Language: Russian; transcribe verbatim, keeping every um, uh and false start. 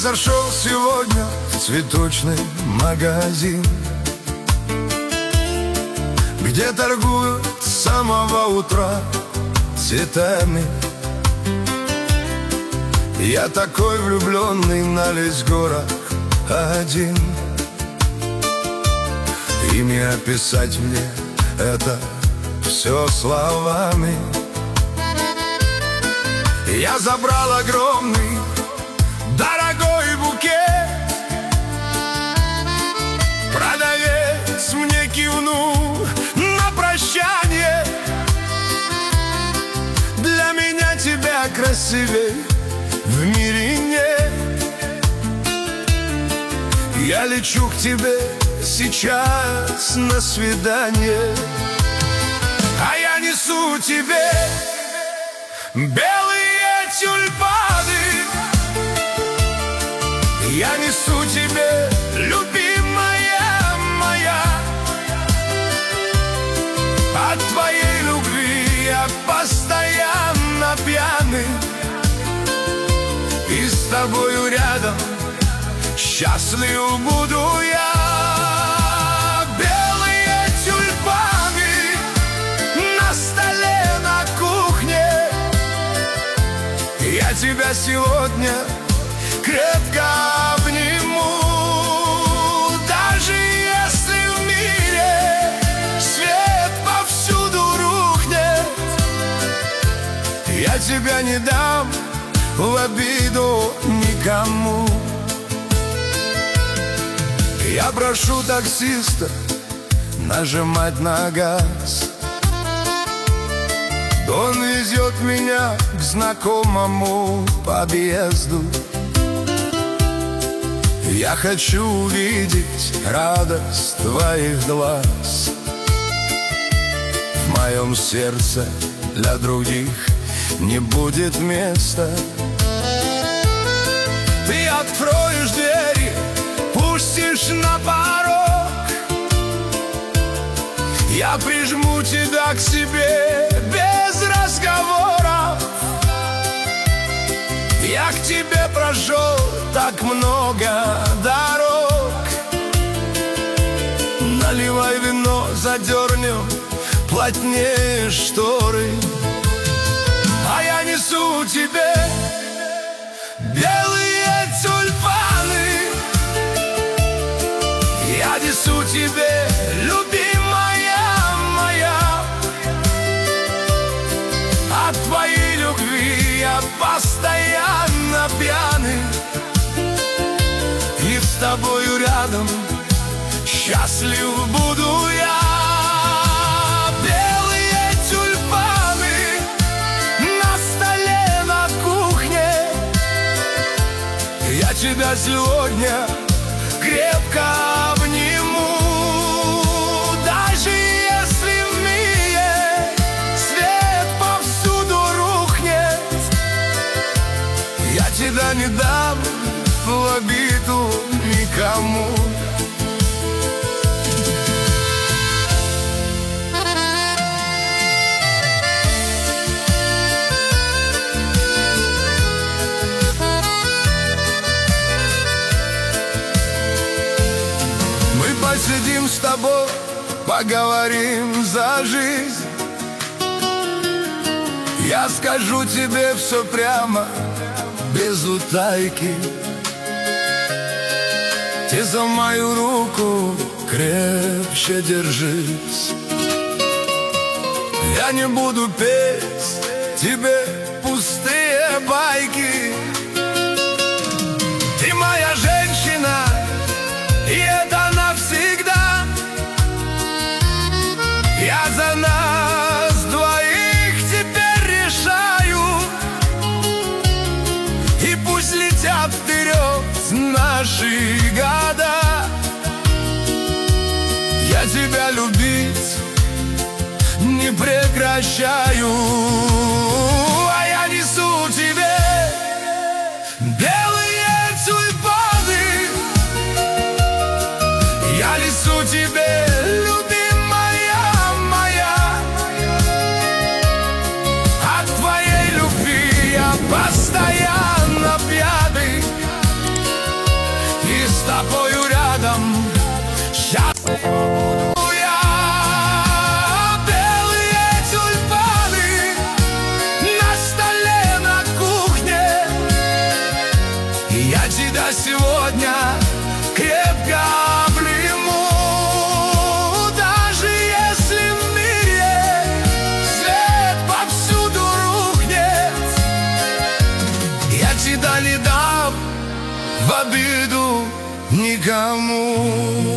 зашел сегодня в цветочный магазин, где торгуют с самого утра цветами. Я такой влюбленный на весь город один, и не описать мне это все словами. Я забрал огромный, дорогой букет. Продавец мне кивнул на прощание: для меня тебя красивей в мире нет. Я лечу к тебе сейчас на свидание, а я несу тебе белые тюльпаны. Я несу тебе, любимая моя, от твоей любви я постоянно пьяный, и с тобою рядом счастлив буду я. Белые тюльпаны на столе на кухне, я тебя сегодня крепко обниму. Даже если в мире свет повсюду рухнет, я тебя не дам в обиду никому. Я прошу таксиста нажимать на газ, он везет меня к знакомому подъезду. Я хочу увидеть радость твоих глаз. В моем сердце для других не будет места. Ты откроешь двери, пустишь на порог, я прижму тебя к себе без разговоров. Я к тебе прошел так много дорог. Наливай вино, задернем плотнее шторы, а я несу тебе белые тюльпаны. Я несу тебе, любимая моя, от твоей любви я постоянно пьяный, и с тобою рядом счастлив буду я. Белые тюльпаны на столе на кухне, я тебя сегодня крепко обниму. Даже если в мире свет повсюду рухнет, я тебя не дам в обиду никому. Посидим с тобой, поговорим за жизнь. Я скажу тебе все прямо, без утайки. Ты за мою руку крепче держись. Я не буду петь тебе пустые байки. Ты моя женщина, и это навсегда. Я за нас двоих теперь решаю, и пусть летят вперед наши года. Я тебя любить не прекращаю, а я несу тебе белые тюльпаны. Я несу тебе, любимая моя, от твоей любви я постоянно пьяный, Я тебя сегодня крепко обниму, даже если в мире свет повсюду рухнет. Я тебя не дам в обиду никому.